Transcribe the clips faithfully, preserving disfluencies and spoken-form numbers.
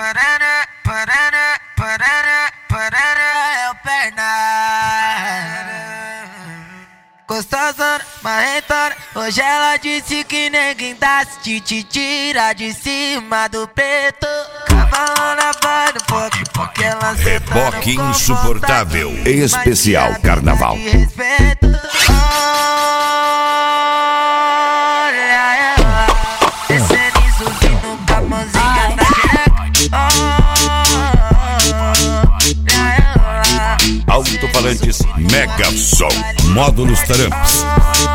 Parará, parará, parará, parará, é o perna. Gostosa, marrentona, hoje ela disse que ninguém dá se te tira de cima do preto. Cavalo na voz do fogo, porque ela Reboque insuportável, especial carnaval. Alto-falantes Mega Som, módulos Taramps.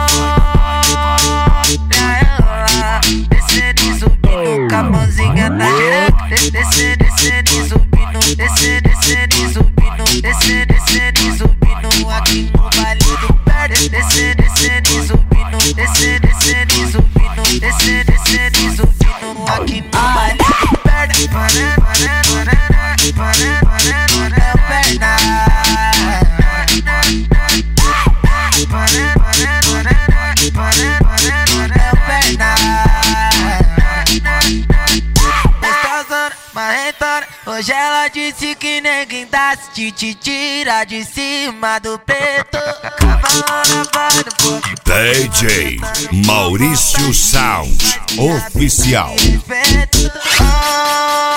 Descendo, subindo, com a mãozinha na direita. Descendo, descendo, subindo, descendo, descendo, subindo, descendo, descendo, subindo aqui no baile do pé. Descendo, descendo, subindo, descendo, descendo, subindo, descendo, descendo, subindo aqui no baile do pé. Pará, pará, pará, pará, pará, pará, perna. Hoje ela disse que ninguém dá se te tira de cima do preto. Cavalo na voz do fogo. D J Maurício Sound Oficial. Respeito.